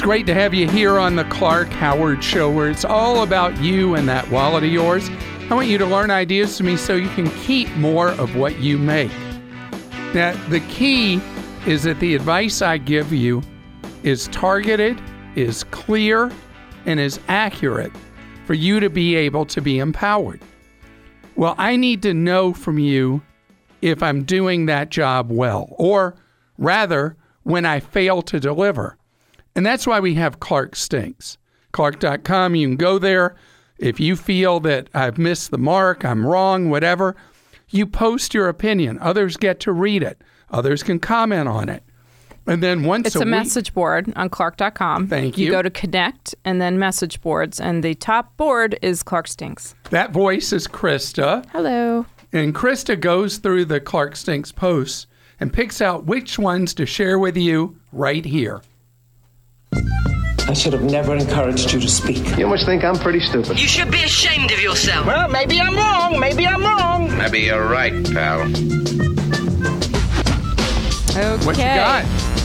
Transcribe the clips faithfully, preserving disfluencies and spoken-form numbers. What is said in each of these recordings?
It's great to have you here on the Clark Howard Show, where it's all about you and that wallet of yours. I want you to learn ideas from me so you can keep more of what you make. Now, the key is that the advice I give you is targeted, is clear, and is accurate for you to be able to be empowered. Well, I need to know from you if I'm doing that job well, or rather, when I fail to deliver. And that's why we have Clark Stinks. Clark dot com, you can go there. If you feel that I've missed the mark, I'm wrong, whatever, you post your opinion. Others get to read it. Others can comment on it. And then once it's a, a week, message board on Clark dot com. Thank you. You go to Connect and then message boards. And the top board is Clark Stinks. That voice is Krista. Hello. And Krista goes through the Clark Stinks posts and picks out which ones to share with you right here. I should have never encouraged you to speak. You must think I'm pretty stupid. You should be ashamed of yourself. Well, maybe I'm wrong. Maybe I'm wrong. Maybe you're right, pal. Okay. What you got?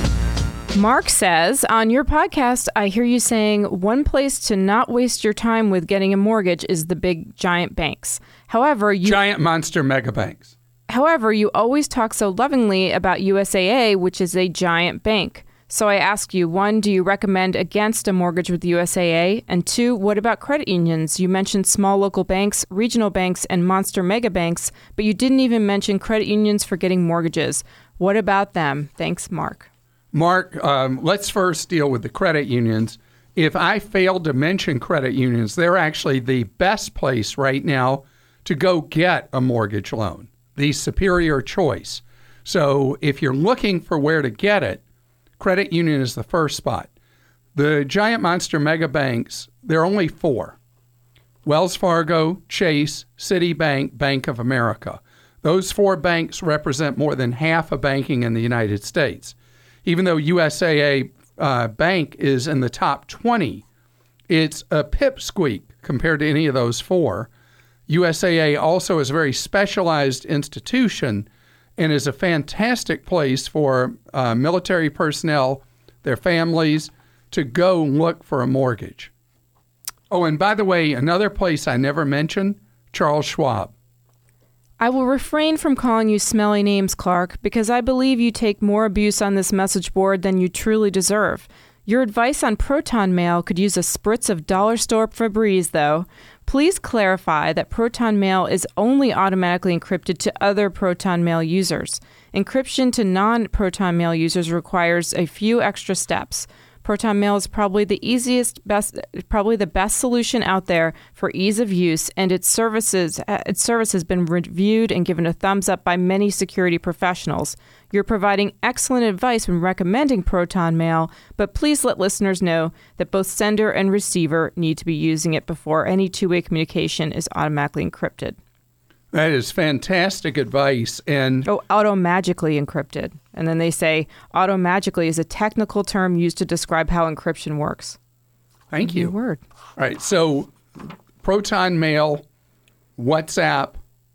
Mark says, on your podcast, I hear you saying one place to not waste your time with getting a mortgage is the big giant banks. However, you Giant monster mega banks. However, you always talk so lovingly about U S A A, which is a giant bank. So I ask you, one, do you recommend against a mortgage with U S A A? And two, what about credit unions? You mentioned small local banks, regional banks, and monster mega banks, but you didn't even mention credit unions for getting mortgages. What about them? Thanks, Mark. Mark, um, let's first deal with the credit unions. If I failed to mention credit unions, they're actually the best place right now to go get a mortgage loan, the superior choice. So if you're looking for where to get it, credit union is the first spot. The giant monster mega banks, there are only four. Wells Fargo, Chase, Citibank, Bank of America. Those four banks represent more than half of banking in the United States. Even though U S A A uh, Bank is in the top twenty, it's a pipsqueak compared to any of those four. U S A A also is a very specialized institution and is a fantastic place for uh, military personnel, their families, to go look for a mortgage. Oh, and by the way, another place I never mentioned, Charles Schwab. I will refrain from calling you smelly names, Clark, because I believe you take more abuse on this message board than you truly deserve. Your advice on Proton Mail could use a spritz of dollar store Febreze, though. Please clarify that Proton Mail is only automatically encrypted to other Proton Mail users. Encryption to non-Proton Mail users requires a few extra steps. Proton Mail is probably the easiest, best, probably the best solution out there for ease of use, and its services, its service has been reviewed and given a thumbs up by many security professionals. You're providing excellent advice when recommending Proton Mail, but please let listeners know that both sender and receiver need to be using it before any two-way communication is automatically encrypted. That is fantastic advice. And oh, auto-magically encrypted. And then they say auto-magically is a technical term used to describe how encryption works. Thank you. New word. All right. So Proton Mail, WhatsApp,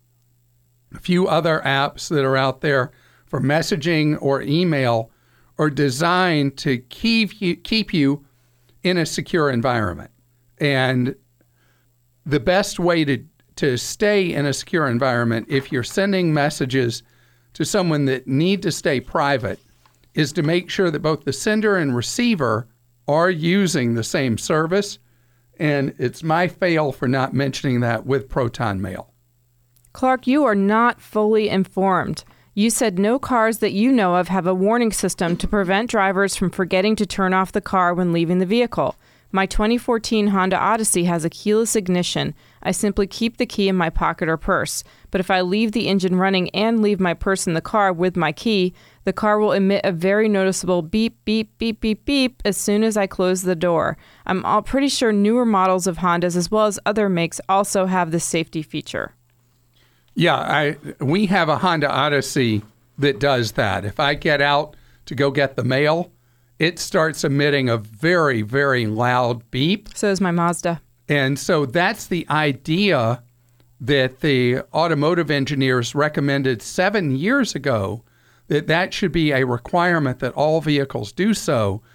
a few other apps that are out there for messaging or email are designed to keep you, keep you in a secure environment. And the best way to to stay in a secure environment, if you're sending messages to someone that need to stay private, is to make sure that both the sender and receiver are using the same service. And it's my fail for not mentioning that with Proton Mail. Clark, you are not fully informed. You said no cars that you know of have a warning system to prevent drivers from forgetting to turn off the car when leaving the vehicle. My twenty fourteen Honda Odyssey has a keyless ignition. I simply keep the key in my pocket or purse. But if I leave the engine running and leave my purse in the car with my key, the car will emit a very noticeable beep, beep, beep, beep, beep as soon as I close the door. I'm all pretty sure newer models of Hondas as well as other makes also have this safety feature. Yeah, I we have a Honda Odyssey that does that. If I get out to go get the mail, it starts emitting a very, very loud beep. So is my Mazda. And so that's the idea that the automotive engineers recommended seven years ago, that that should be a requirement that all vehicles do so.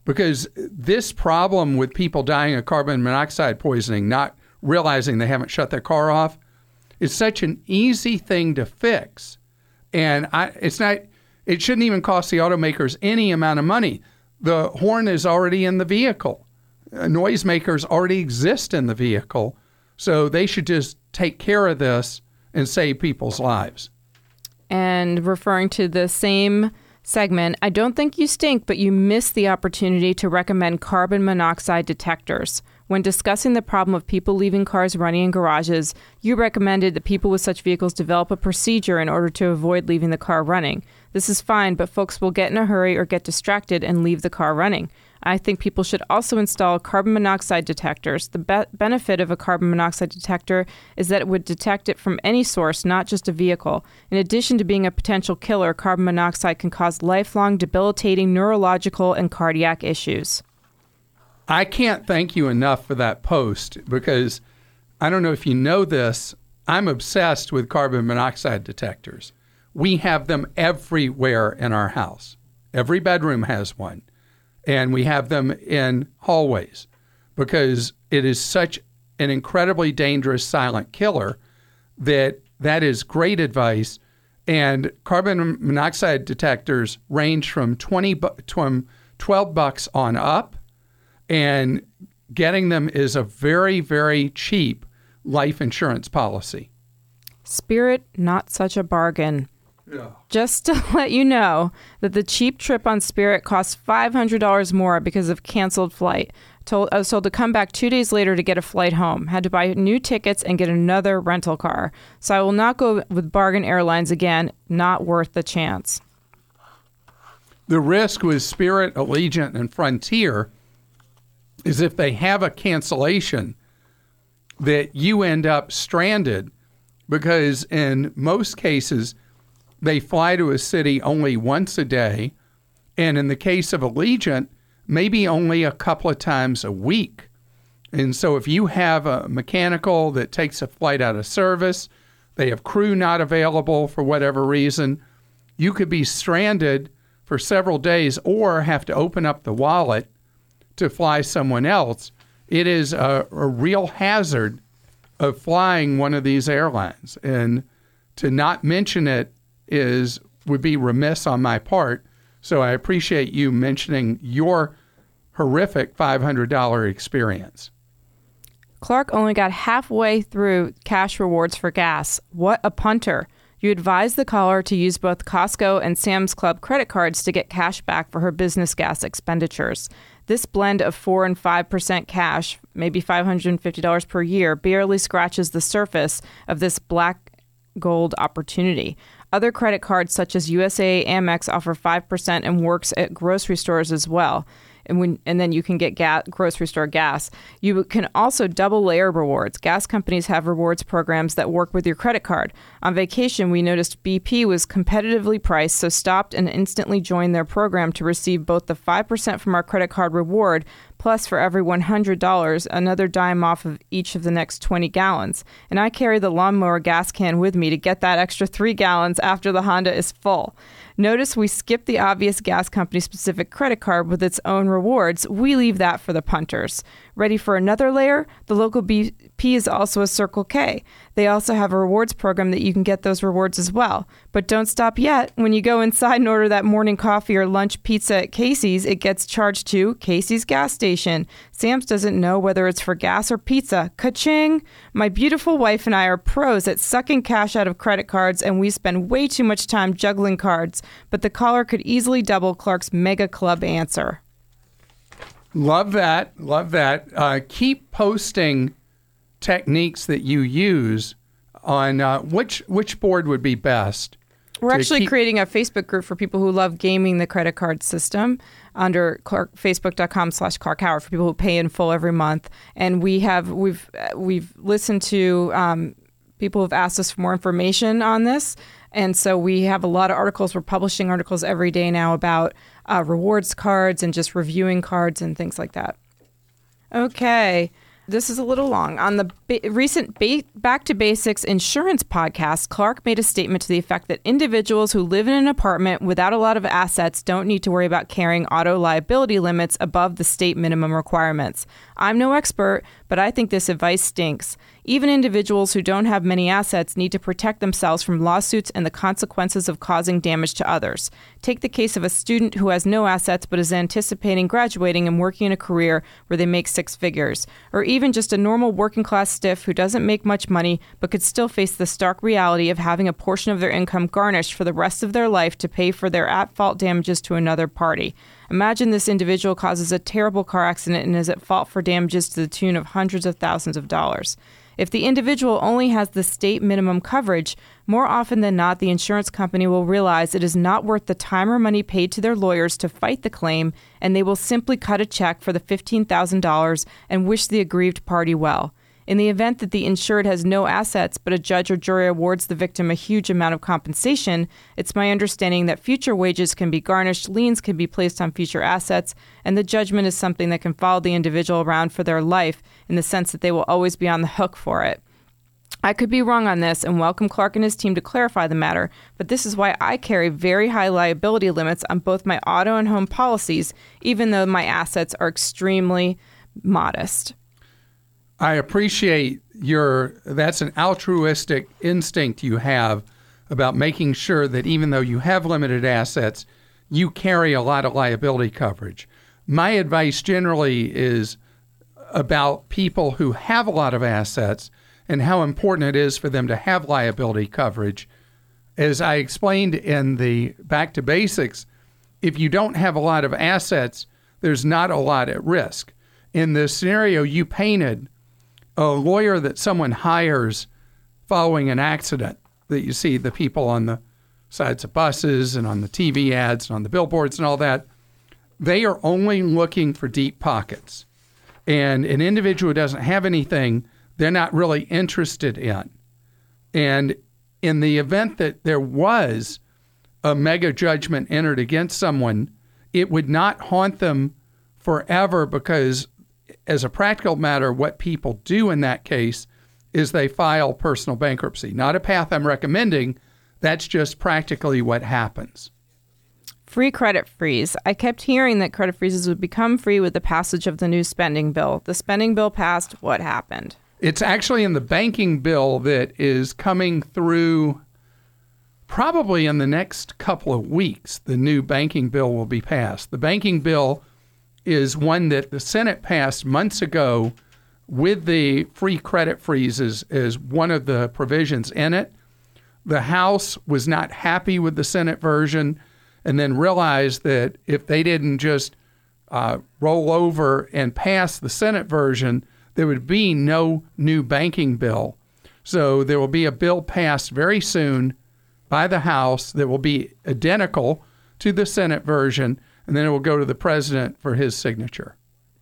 because this problem with people dying of carbon monoxide poisoning, not realizing they haven't shut their car off, is such an easy thing to fix. And I, it's not, it shouldn't even cost the automakers any amount of money. The horn is already in the vehicle. Uh, noisemakers already exist in the vehicle. So they should just take care of this and save people's lives. And referring to the same segment, I don't think you stink, but you missed the opportunity to recommend carbon monoxide detectors. When discussing the problem of people leaving cars running in garages, you recommended that people with such vehicles develop a procedure in order to avoid leaving the car running. This is fine, but folks will get in a hurry or get distracted and leave the car running. I think people should also install carbon monoxide detectors. The be- benefit of a carbon monoxide detector is that it would detect it from any source, not just a vehicle. In addition to being a potential killer, carbon monoxide can cause lifelong debilitating neurological and cardiac issues. I can't thank you enough for that post, because I don't know if you know this, I'm obsessed with carbon monoxide detectors. We have them everywhere in our house. Every bedroom has one. And we have them in hallways because it is such an incredibly dangerous silent killer that that is great advice. And carbon monoxide detectors range from twenty, from twelve bucks on up. And getting them is a very, very cheap life insurance policy. Spirit, not such a bargain. Yeah. Just to let you know that the cheap trip on Spirit costs five hundred dollars more because of canceled flight. Told, I was told to come back two days later to get a flight home. Had to buy new tickets and get another rental car. So I will not go with Bargain Airlines again. Not worth the chance. The risk with Spirit, Allegiant, and Frontier is if they have a cancellation that you end up stranded, because in most cases, they fly to a city only once a day, and in the case of Allegiant, maybe only a couple of times a week. And so if you have a mechanical that takes a flight out of service, they have crew not available for whatever reason, you could be stranded for several days or have to open up the wallet to fly someone else. It is a, a real hazard of flying one of these airlines. And to not mention it is would be remiss on my part. So I appreciate you mentioning your horrific five hundred dollars experience. Clark only got halfway through cash rewards for gas. What a punter. You advised the caller to use both Costco and Sam's Club credit cards to get cash back for her business gas expenditures. This blend of four and five percent cash, maybe five hundred fifty dollars per year, barely scratches the surface of this black gold opportunity. Other credit cards such as U S A, Amex offer five percent and works at grocery stores as well. And when and then you can get gas, grocery store gas. You can also double layer rewards. Gas companies have rewards programs that work with your credit card. On vacation, we noticed B P was competitively priced, so stopped and instantly joined their program to receive both the five percent from our credit card reward, plus for every one hundred dollars, another dime off of each of the next twenty gallons. And I carry the lawnmower gas can with me to get that extra three gallons after the Honda is full. Notice we skip the obvious gas company-specific credit card with its own rewards. We leave that for the punters. Ready for another layer? The local B P is also a Circle K. They also have a rewards program that you can get those rewards as well. But don't stop yet. When you go inside and order that morning coffee or lunch pizza at Casey's, it gets charged to Casey's gas station. Sam's doesn't know whether it's for gas or pizza. Ka-ching! My beautiful wife and I are pros at sucking cash out of credit cards, and we spend way too much time juggling cards. But the caller could easily double Clark's Mega Club answer. Love that. Love that. Uh, keep posting techniques that you use on uh, which which board would be best. We're actually keep... creating a Facebook group for people who love gaming the credit card system under Clark, facebook.com slash Clark Howard for people who pay in full every month. And we have we've we've listened to um, people who've asked us for more information on this. And so we have a lot of articles. We're publishing articles every day now about uh, rewards cards and just reviewing cards and things like that. Okay. This is a little long. On the ba- recent ba- Back to Basics insurance podcast, Clark made a statement to the effect that individuals who live in an apartment without a lot of assets don't need to worry about carrying auto liability limits above the state minimum requirements. I'm no expert, but I think this advice stinks. Even individuals who don't have many assets need to protect themselves from lawsuits and the consequences of causing damage to others. Take the case of a student who has no assets but is anticipating graduating and working in a career where they make six figures, or even just a normal working-class stiff who doesn't make much money but could still face the stark reality of having a portion of their income garnished for the rest of their life to pay for their at-fault damages to another party. Imagine this individual causes a terrible car accident and is at fault for damages to the tune of hundreds of thousands of dollars. If the individual only has the state minimum coverage, more often than not, the insurance company will realize it is not worth the time or money paid to their lawyers to fight the claim, and they will simply cut a check for the fifteen thousand dollars and wish the aggrieved party well. In the event that the insured has no assets, but a judge or jury awards the victim a huge amount of compensation, it's my understanding that future wages can be garnished, liens can be placed on future assets, and the judgment is something that can follow the individual around for their life in the sense that they will always be on the hook for it. I could be wrong on this and welcome Clark and his team to clarify the matter, but this is why I carry very high liability limits on both my auto and home policies, even though my assets are extremely modest. I appreciate your, that's an altruistic instinct you have about making sure that even though you have limited assets, you carry a lot of liability coverage. My advice generally is about people who have a lot of assets and how important it is for them to have liability coverage. As I explained in the Back to Basics, if you don't have a lot of assets, there's not a lot at risk. In the scenario you painted, a lawyer that someone hires following an accident that you see the people on the sides of buses and on the T V ads and on the billboards and all that, they are only looking for deep pockets. And an individual who doesn't have anything, they're not really interested in. And in the event that there was a mega judgment entered against someone, it would not haunt them forever because as a practical matter, what people do in that case is they file personal bankruptcy. Not a path I'm recommending. That's just practically what happens. Free credit freeze. I kept hearing that credit freezes would become free with the passage of the new spending bill. The spending bill passed. What happened? It's actually in the banking bill that is coming through probably in the next couple of weeks. The new banking bill will be passed. The banking bill is one that the Senate passed months ago with the free credit freezes as one of the provisions in it. The House was not happy with the Senate version and then realized that if they didn't just uh, roll over and pass the Senate version, there would be no new banking bill. So there will be a bill passed very soon by the House that will be identical to the Senate version, and then it will go to the president for his signature.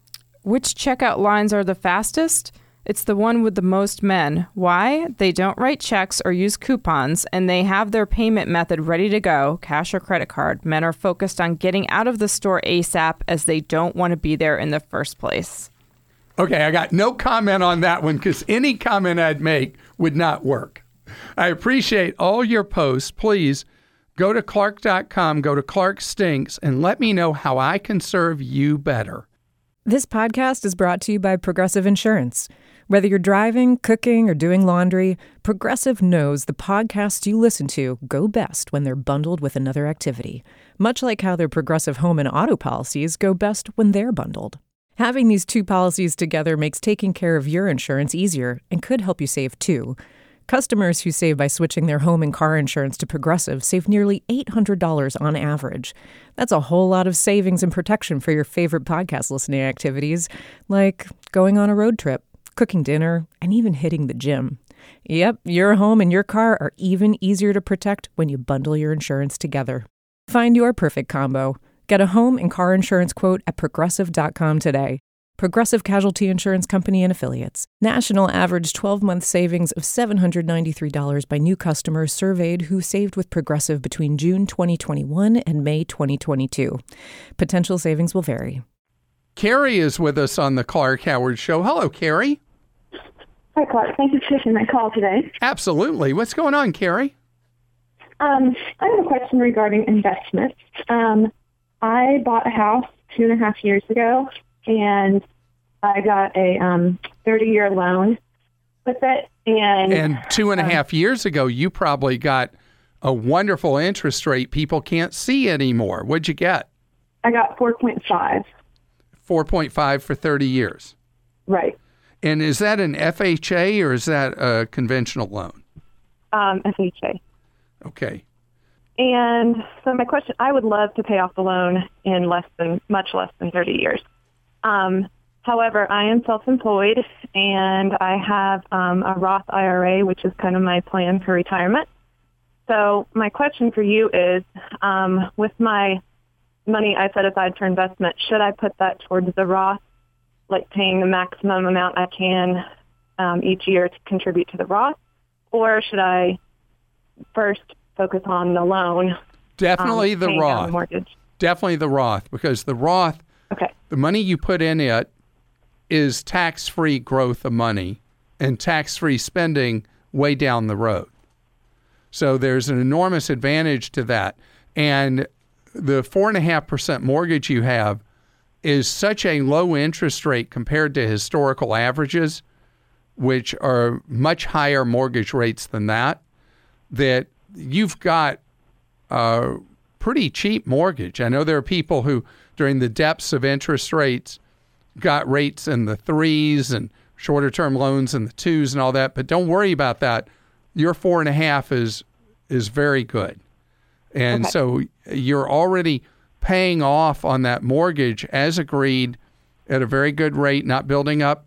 Which checkout lines are the fastest? It's the one with the most men. Why? They don't write checks or use coupons, and they have their payment method ready to go, cash or credit card. Men are focused on getting out of the store ASAP as they don't want to be there in the first place. Okay, I got no comment on that one because any comment I'd make would not work. I appreciate all your posts. Please go to Clark dot com, go to Clark Stinks, and let me know how I can serve you better. This podcast is brought to you by Progressive Insurance. Whether you're driving, cooking, or doing laundry, Progressive knows the podcasts you listen to go best when they're bundled with another activity, much like how their Progressive home and auto policies go best when they're bundled. Having these two policies together makes taking care of your insurance easier and could help you save too. Customers who save by switching their home and car insurance to Progressive save nearly eight hundred dollars on average. That's a whole lot of savings and protection for your favorite podcast listening activities, like going on a road trip, cooking dinner, and even hitting the gym. Yep, your home and your car are even easier to protect when you bundle your insurance together. Find your perfect combo. Get a home and car insurance quote at Progressive dot com today. Progressive Casualty Insurance Company and Affiliates. National average twelve-month savings of seven hundred ninety-three dollars by new customers surveyed who saved with Progressive between June twenty twenty-one and May twenty twenty-two. Potential savings will vary. Carrie is with us on the Clark Howard Show. Hello, Carrie. Hi, Clark. Thank you for taking my call today. Absolutely. What's going on, Carrie? Um, I have a question regarding investments. Um, I bought a house two and a half years ago, and I got a um, thirty-year loan with it. And, and two and a um, half years ago, you probably got a wonderful interest rate people can't see anymore. What'd you get? I got four point five. four point five for thirty years. Right. And is that an F H A or is that a conventional loan? Um, F H A. Okay. And so my question, I would love to pay off the loan in less than, much less than thirty years. Um, however, I am self-employed, and I have um, a Roth I R A, which is kind of my plan for retirement. So my question for you is, um, with my money I set aside for investment, should I put that towards the Roth, like paying the maximum amount I can um, each year to contribute to the Roth, or should I first focus on the loan? Definitely um, the paying down Roth. the mortgage. Definitely the Roth, because the Roth, Okay. the money you put in it is tax-free growth of money and tax-free spending way down the road. So there's an enormous advantage to that. And the four point five percent mortgage you have is such a low interest rate compared to historical averages, which are much higher mortgage rates than that, that you've got a pretty cheap mortgage. I know there are people who, during the depths of interest rates, got rates in the threes and shorter term loans in the twos and all that, but don't worry about that. Your four and a half is is very good. And Okay. so you're already paying off on that mortgage as agreed at a very good rate, not building up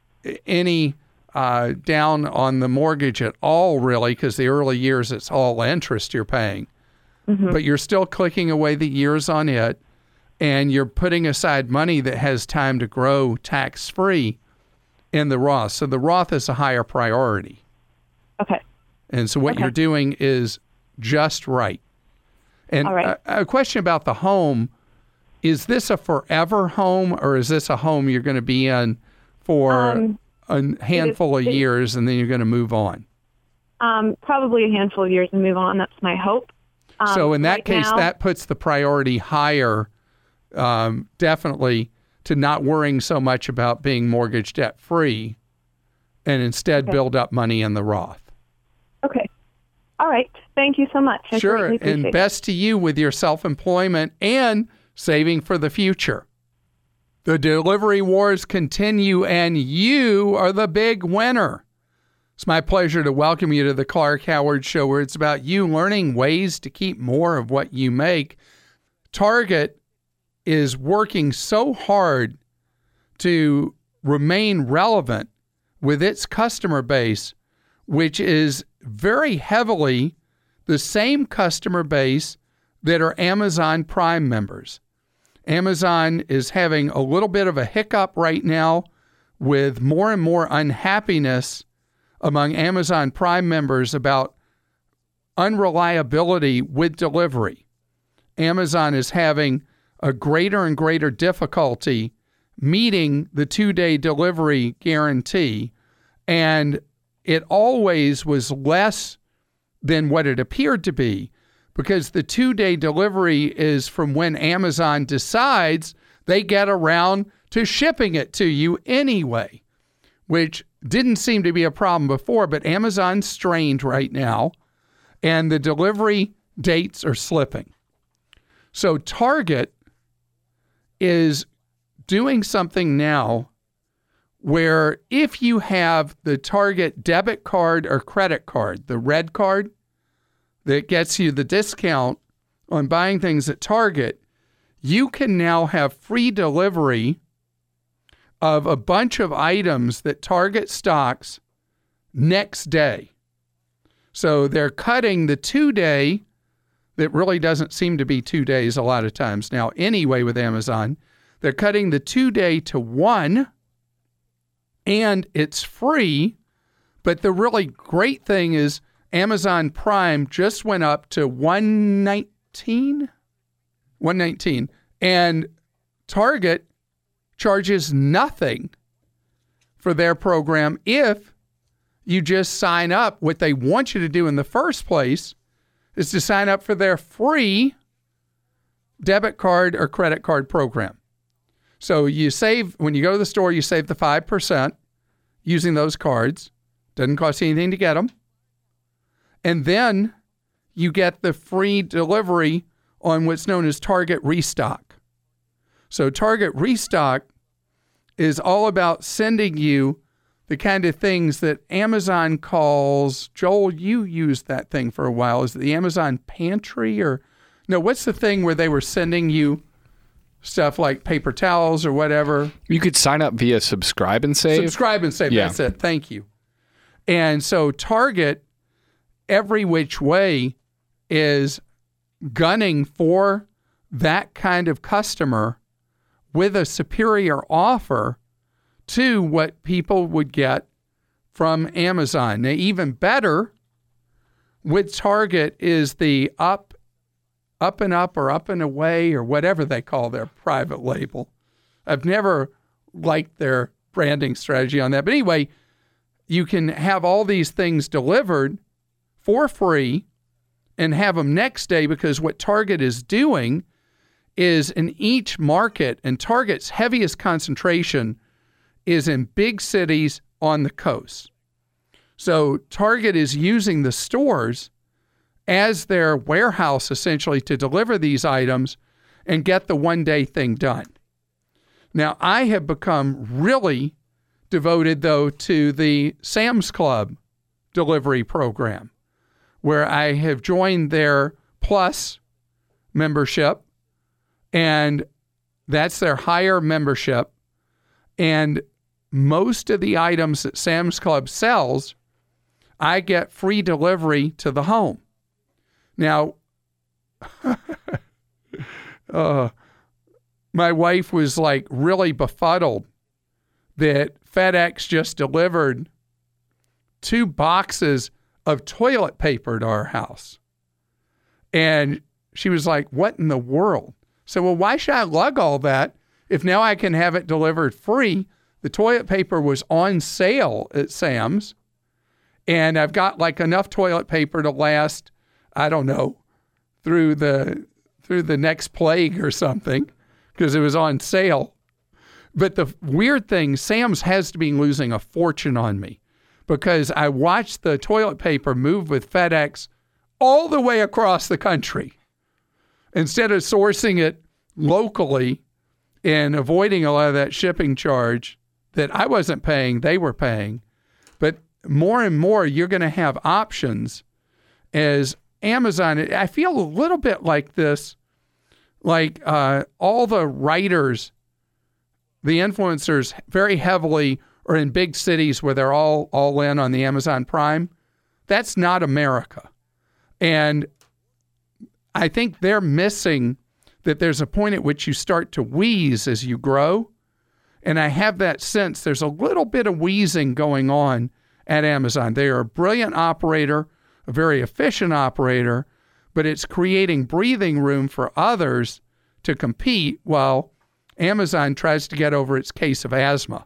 any uh, down on the mortgage at all, really, because the early years it's all interest you're paying. Mm-hmm. But you're still clicking away the years on it, and you're putting aside money that has time to grow tax-free in the Roth. So the Roth is a higher priority. Okay. And so what Okay. you're doing is just right. And All right. a, a question about the home, is this a forever home, or is this a home you're going to be in for Um, a handful it is- of it- years and then you're going to move on? Um, probably a handful of years and move on. That's my hope. Um, So in that right case, now- that puts the priority higher, um, definitely, to not worrying so much about being mortgage debt free and instead Okay. build up money in the Roth. Okay. All right. Thank you so much. I Sure. greatly appreciate And it. best to you with your self-employment and saving for the future. The delivery wars continue, and you are the big winner. It's my pleasure to welcome you to the Clark Howard Show, where it's about you learning ways to keep more of what you make. Target is working so hard to remain relevant with its customer base, which is very heavily the same customer base that are Amazon Prime members. Amazon is having a little bit of a hiccup right now with more and more unhappiness among Amazon Prime members about unreliability with delivery. Amazon is having a greater and greater difficulty meeting the two-day delivery guarantee, and it always was less than what it appeared to be, because the two-day delivery is from when Amazon decides they get around to shipping it to you anyway, which didn't seem to be a problem before, but Amazon's strained right now, and the delivery dates are slipping. So Target is doing something now where if you have the Target debit card or credit card, the red card that gets you the discount on buying things at Target, you can now have free delivery of a bunch of items that Target stocks next day. So they're cutting the two-day, that really doesn't seem to be two days a lot of times now anyway with Amazon. They're cutting the two-day to one, and it's free. But the really great thing is Amazon Prime just went up to one nineteen, one nineteen, and Target charges nothing for their program if you just sign up. What they want you to do in the first place is to sign up for their free debit card or credit card program. So you save, when you go to the store, you save the five percent using those cards. Doesn't cost you anything to get them. And then you get the free delivery on what's known as Target Restock. So Target Restock is all about sending you the kind of things that Amazon calls, Joel, you used that thing for a while. Is it the Amazon Pantry or, no, what's the thing where they were sending you stuff like paper towels or whatever? You could sign up via Subscribe and Save. Subscribe and Save, yeah. That's it. Thank you. And so Target, every which way, is gunning for that kind of customer with a superior offer to what people would get from Amazon. Now, even better with Target is the up, up and up or up and away or whatever they call their private label. I've never liked their branding strategy on that. But anyway, you can have all these things delivered for free and have them next day, because what Target is doing is in each market, and Target's heaviest concentration is in big cities on the coast. So Target is using the stores as their warehouse essentially to deliver these items and get the one-day thing done. Now, I have become really devoted, though, to the Sam's Club delivery program, where I have joined their Plus membership, and that's their higher membership. And most of the items that Sam's Club sells, I get free delivery to the home. Now, uh, my wife was like really befuddled that FedEx just delivered two boxes of toilet paper to our house. And she was like, what in the world? So, well, why should I lug all that if now I can have it delivered free? The toilet paper was on sale at Sam's, and I've got like enough toilet paper to last, I don't know, through the through the next plague or something, because it was on sale. But the weird thing, Sam's has to be losing a fortune on me, because I watched the toilet paper move with FedEx all the way across the country. Instead of sourcing it locally and avoiding a lot of that shipping charge that I wasn't paying, they were paying. But more and more, you're going to have options as Amazon. I feel a little bit like this, like uh, all the writers, the influencers very heavily are in big cities where they're all, all in on the Amazon Prime. That's not America. And I think they're missing that there's a point at which you start to wheeze as you grow. And I have that sense there's a little bit of wheezing going on at Amazon. They are a brilliant operator, a very efficient operator, but it's creating breathing room for others to compete while Amazon tries to get over its case of asthma.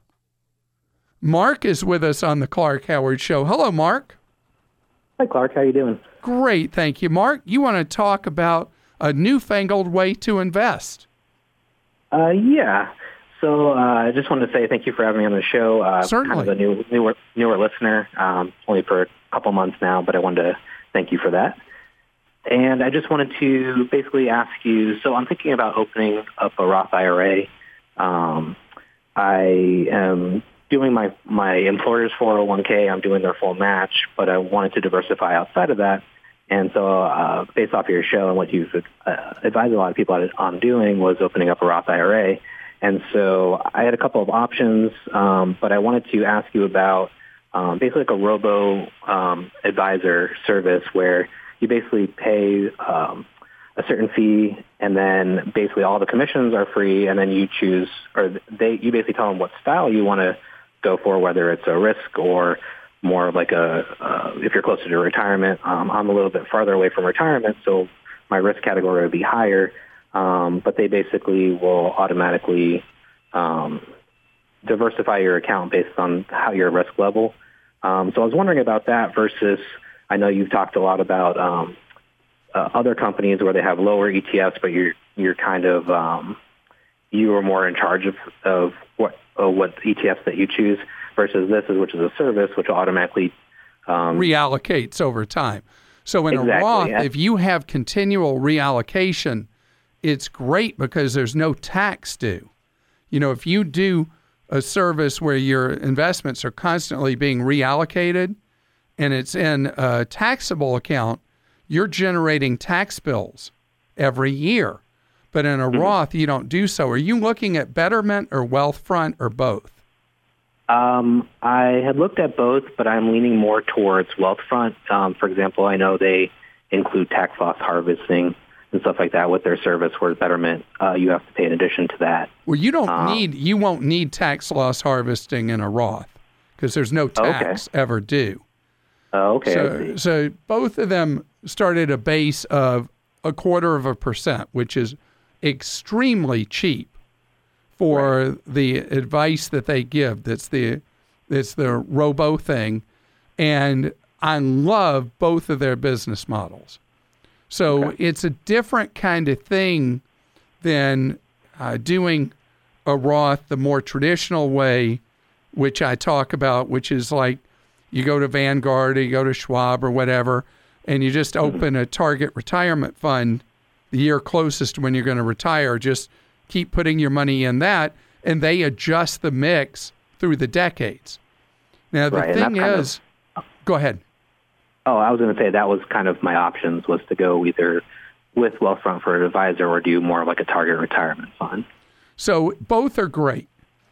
Mark is with us on the Clark Howard Show. Hello, Mark. Hi, Clark. How you doing? Great, thank you. Mark, you want to talk about a newfangled way to invest? Uh, yeah. So uh, I just wanted to say thank you for having me on the show. Uh, Certainly. Kind of a new, newer, newer listener, um, only for a couple months now, but I wanted to thank you for that. And I just wanted to basically ask you, so I'm thinking about opening up a Roth I R A. Um, I am doing my, my employer's four oh one k. I'm doing their full match, but I wanted to diversify outside of that. And so uh, based off of your show and what you've uh, advised a lot of people on doing was opening up a Roth I R A. And so I had a couple of options, um, but I wanted to ask you about um, basically like a robo um, advisor service where you basically pay um, a certain fee, and then basically all the commissions are free, and then you choose, or they you basically tell them what style you want to go for, whether it's a risk or more of like a, uh, if you're closer to retirement. Um, I'm a little bit farther away from retirement, so my risk category would be higher. Um, but they basically will automatically um, diversify your account based on how your risk level. Um, so I was wondering about that versus, I know you've talked a lot about um, uh, other companies where they have lower E T Fs, but you're you're kind of um, you are more in charge of, of what uh, what E T Fs that you choose versus this is which is a service which automatically um, reallocates over time. So in exactly, a Roth, yeah. if you have continual reallocation, it's great because there's no tax due. You know, if you do a service where your investments are constantly being reallocated and it's in a taxable account, you're generating tax bills every year. But in a mm-hmm. Roth, you don't do so. Are you looking at Betterment or Wealthfront or both? Um, I had looked at both, but I'm leaning more towards Wealthfront. Um, for example, I know they include tax loss harvesting and stuff like that with their service, whereas Betterment, uh, you have to pay in addition to that. Well, you don't um, need, you won't need tax loss harvesting in a Roth because there's no tax okay. ever due. Oh, okay. So, so both of them started a base of a quarter of a percent, which is extremely cheap for right. the advice that they give. That's the, it's the robo thing. And I love both of their business models. So okay. it's a different kind of thing than uh, doing a Roth the more traditional way, which I talk about, which is like you go to Vanguard or you go to Schwab or whatever, and you just open a target retirement fund the year closest to when you're going to retire. Just keep putting your money in that, and they adjust the mix through the decades. Now, the right, thing is, of, go ahead. Oh, I was going to say that was kind of my options, was to go either with Wealthfront for an advisor or do more of like a target retirement fund. So both are great,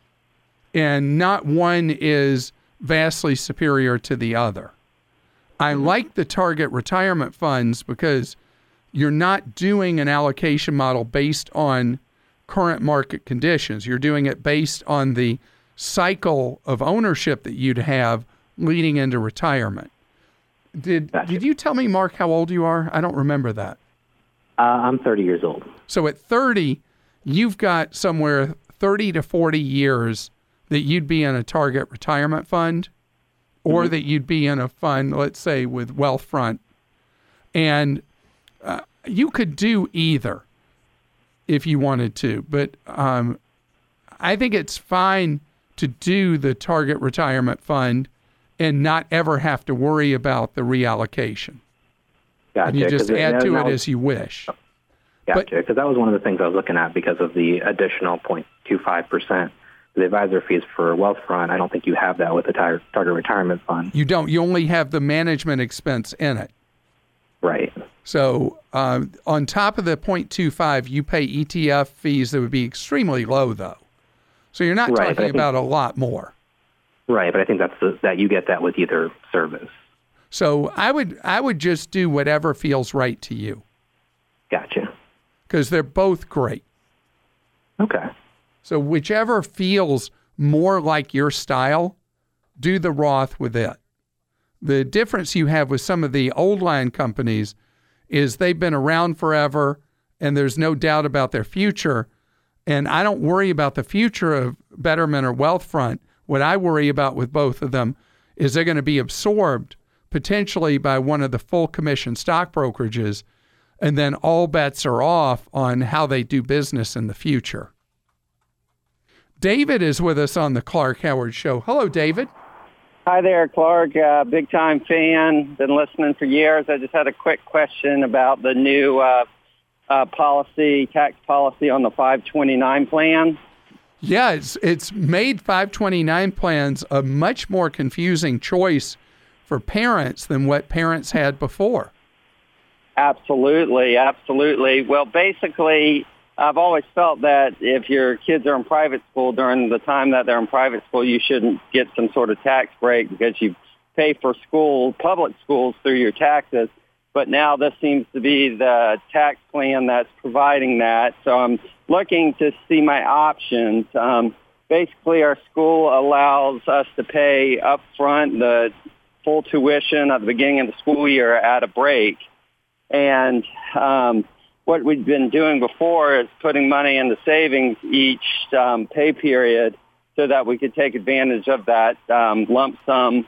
and not one is vastly superior to the other. I mm-hmm. like the target retirement funds because you're not doing an allocation model based on current market conditions. You're doing it based on the cycle of ownership that you'd have leading into retirement. Did gotcha. Did you tell me, Mark, how old you are? I don't remember that. Uh, I'm thirty years old. So at thirty, you've got somewhere thirty to forty years that you'd be in a target retirement fund or mm-hmm. that you'd be in a fund, let's say, with Wealthfront. And uh, you could do either if you wanted to. But um, I think it's fine to do the target retirement fund and not ever have to worry about the reallocation. Gotcha. And you just add it, to it was, as you wish. Gotcha, because that was one of the things I was looking at because of the additional zero point two five percent. The advisor fees for Wealthfront, I don't think you have that with the tar- target retirement fund. You don't. You only have the management expense in it. Right. So uh, on top of the zero point two five, you pay E T F fees that would be extremely low, though. So you're not right, talking think, about a lot more. Right, but I think that's the, that you get that with either service. So I would I would just do whatever feels right to you. Gotcha. Because they're both great. Okay. So whichever feels more like your style, do the Roth with it. The difference you have with some of the old line companies is they've been around forever and there's no doubt about their future. And I don't worry about the future of Betterment or Wealthfront. What I worry about with both of them is they're going to be absorbed potentially by one of the full commission stock brokerages, and then all bets are off on how they do business in the future. David is with us on the Clark Howard Show. Hello, David. Hi there, Clark. Uh, big-time fan. Been listening for years. I just had a quick question about the new uh, uh, policy, tax policy on the five twenty-nine plan. Yeah, it's, it's made five twenty-nine plans a much more confusing choice for parents than what parents had before. Absolutely, absolutely. Well, basically, I've always felt that if your kids are in private school during the time that they're in private school, you shouldn't get some sort of tax break because you pay for school, public schools through your taxes. But now this seems to be the tax plan that's providing that. So I'm looking to see my options. Um, basically, our school allows us to pay up front the full tuition at the beginning of the school year at a break. And um, what we've been doing before is putting money into savings each um, pay period so that we could take advantage of that um, lump sum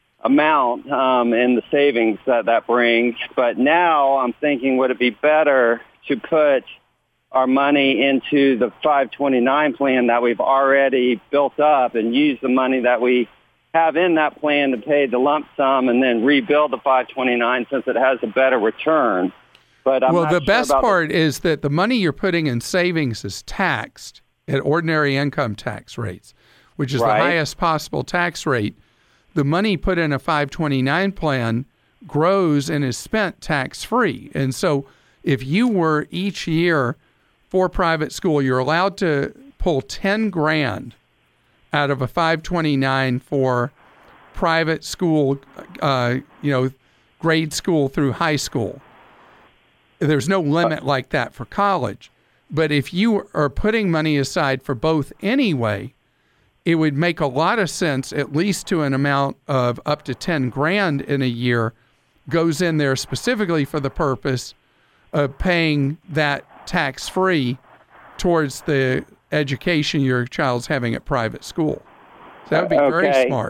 amount um, in the savings that that brings. But now I'm thinking, would it be better to put our money into the five twenty-nine plan that we've already built up and use the money that we have in that plan to pay the lump sum and then rebuild the five twenty-nine since it has a better return? But I'm well, not the sure best about part the- is that the money you're putting in savings is taxed at ordinary income tax rates, which is Right. the highest possible tax rate. The money put in a five twenty-nine plan grows and is spent tax-free. And so if you were each year for private school, you're allowed to pull ten grand out of a five twenty-nine for private school, uh, you know, grade school through high school. There's no limit like that for college. But if you are putting money aside for both anyway, it would make a lot of sense, at least to an amount of up to ten grand in a year, goes in there specifically for the purpose of paying that tax-free towards the education your child's having at private school. So that would be very Okay. smart.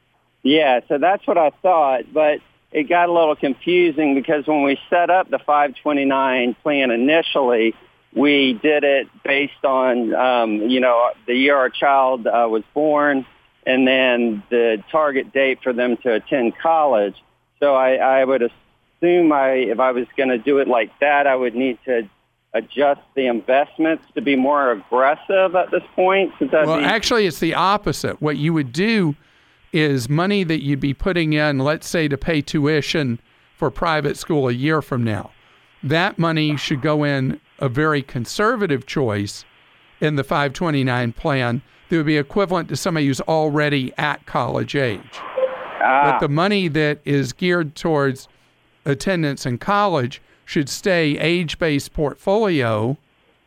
Yeah, so that's what I thought, but it got a little confusing because when we set up the five twenty-nine plan initially, we did it based on, um, you know, the year our child uh, was born and then the target date for them to attend college. So I, I would assume I, if I was going to do it like that, I would need to adjust the investments to be more aggressive at this point. Since that'd Well, be- actually, it's the opposite. What you would do is money that you'd be putting in, let's say, to pay tuition for private school a year from now. That money should go in a very conservative choice in the five twenty-nine plan that would be equivalent to somebody who's already at college age. Ah. But the money that is geared towards attendance in college should stay age-based portfolio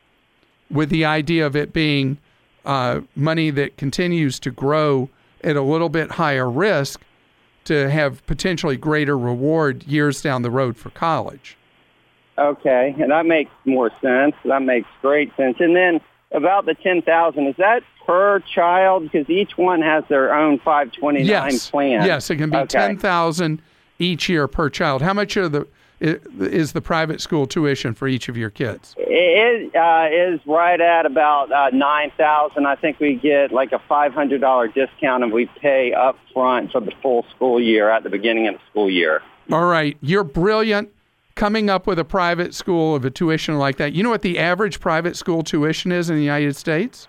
with the idea of it being uh, money that continues to grow at a little bit higher risk to have potentially greater reward years down the road for college. Okay, and that makes more sense. That makes great sense. And then about the ten thousand, is that per child? Because each one has their own five twenty-nine Yes, plan. yes, it can be Okay. ten thousand each year per child. How much are the i- is the private school tuition for each of your kids? It uh, is right at about uh, nine thousand. I think we get like a five hundred dollar discount, and we pay up front for the full school year at the beginning of the school year. All right, you're brilliant coming up with a private school of a tuition like that. You know what the average private school tuition is in the United States?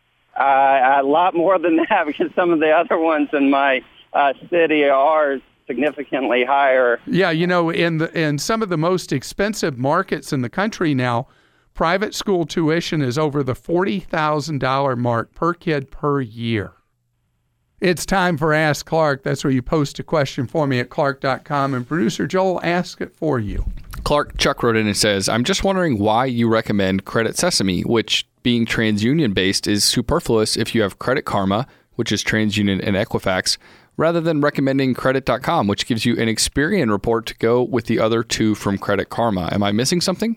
Uh, a lot more than that because some of the other ones in my uh, city are significantly higher. Yeah, you know, in the in some of the most expensive markets in the country now, private school tuition is over the forty thousand dollars mark per kid per year. It's time for Ask Clark. That's where you post a question for me at clark dot com, and producer Joel asks it for you. Clark, Chuck wrote in and says, I'm just wondering why you recommend Credit Sesame, which, being TransUnion-based, is superfluous if you have Credit Karma, which is TransUnion and Equifax, rather than recommending Credit dot com, which gives you an Experian report to go with the other two from Credit Karma. Am I missing something?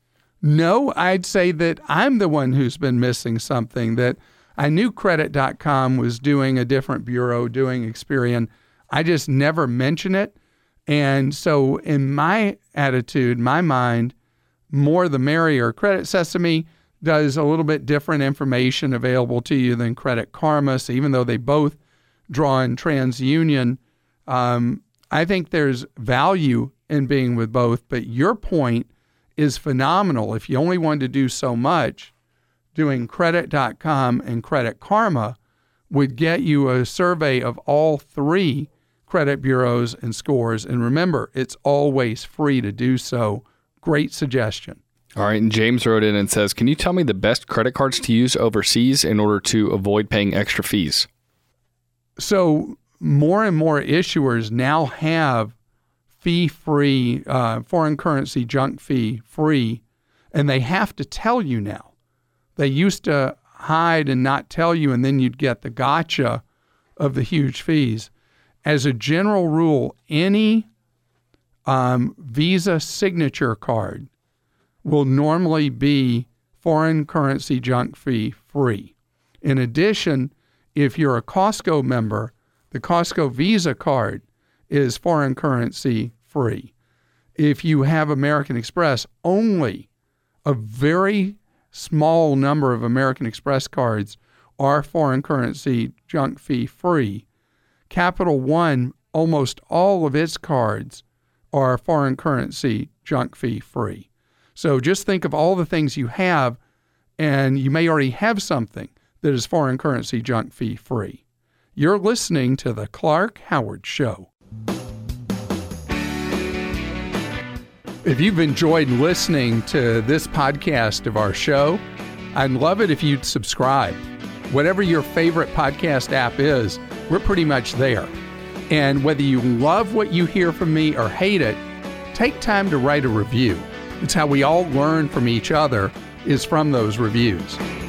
No, I'd say that I'm the one who's been missing something, that I knew Credit dot com was doing a different bureau, doing Experian. I just never mention it. And so in my attitude, my mind, more the merrier. Credit Sesame does a little bit different information available to you than Credit Karma. So even though they both draw in TransUnion, um, I think there's value in being with both. But your point is phenomenal. If you only wanted to do so much, doing Credit dot com and Credit Karma would get you a survey of all three credit bureaus and scores. And remember, it's always free to do so. Great suggestion. All right, and James wrote in and says, can you tell me the best credit cards to use overseas in order to avoid paying extra fees? So more and more issuers now have fee-free, uh, foreign currency junk fee-free, and they have to tell you now. They used to hide and not tell you, and then you'd get the gotcha of the huge fees. As a general rule, any um, Visa signature card will normally be foreign currency junk fee free. In addition, if you're a Costco member, the Costco Visa card is foreign currency free. If you have American Express, only a very small number of American Express cards are foreign currency junk fee free. Capital One, almost all of its cards are foreign currency junk fee free. So just think of all the things you have, and you may already have something that is foreign currency junk fee free. You're listening to The Clark Howard Show. If you've enjoyed listening to this podcast of our show, I'd love it if you'd subscribe. Whatever your favorite podcast app is, we're pretty much there. And whether you love what you hear from me or hate it, take time to write a review. It's how we all learn from each other, is from those reviews.